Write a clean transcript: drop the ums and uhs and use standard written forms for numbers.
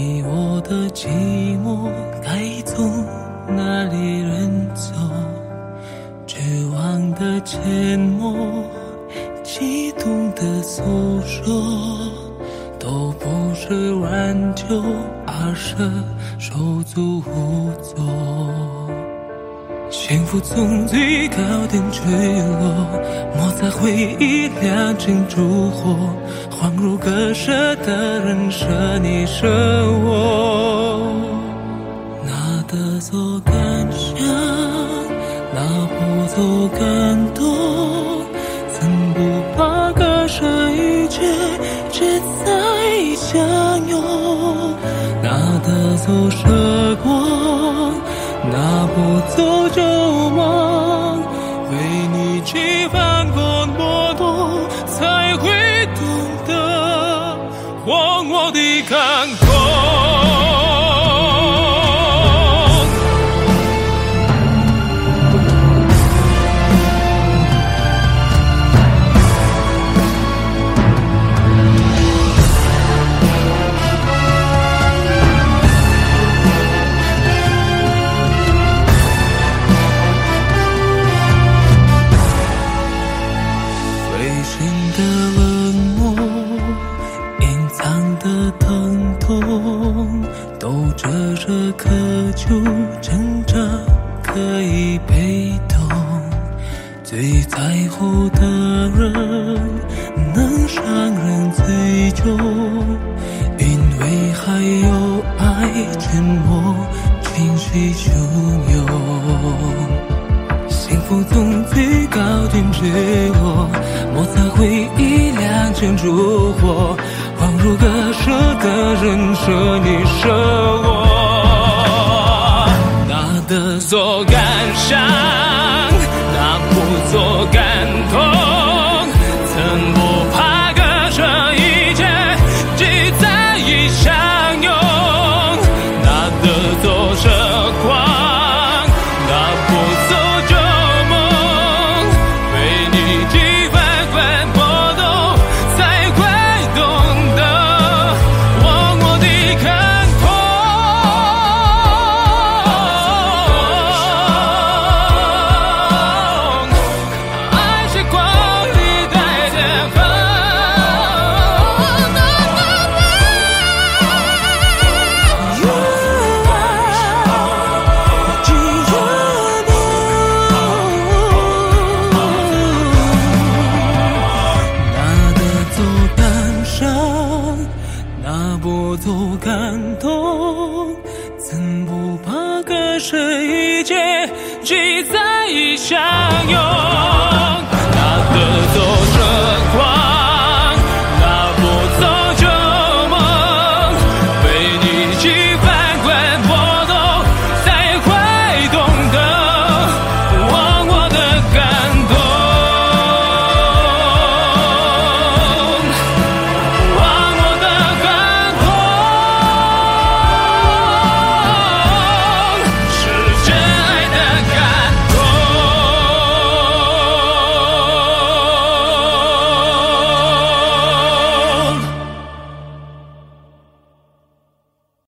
你我的寂寞该从哪里人走？绝望的缄默，激动的诉说，都不是挽救，而是手足无措。幸福从最高点坠落，莫在回忆两尽烛火，恍如割舍的人舍你舍我。拿得走感想，拿不走感动，怎不把割舍一切只在相拥。拿得走舍过，拿不走就忘，为你去翻过波动，才会懂得忘我的感动。的冷漠，隐藏的疼痛，都遮着渴求，挣扎可以被动。最在乎的人，能伤人最久，因为还有爱沉默，情绪汹涌。幸福从最高点坠落，莫测回忆两尽烛火，恍如割舍的人舍你舍我。拿得做感伤，拿不做感动，曾不怕割舍一切，只在意相拥。拿得做舍光，拿不做拿不走感动，怎不怕割舍一切，只在意相拥。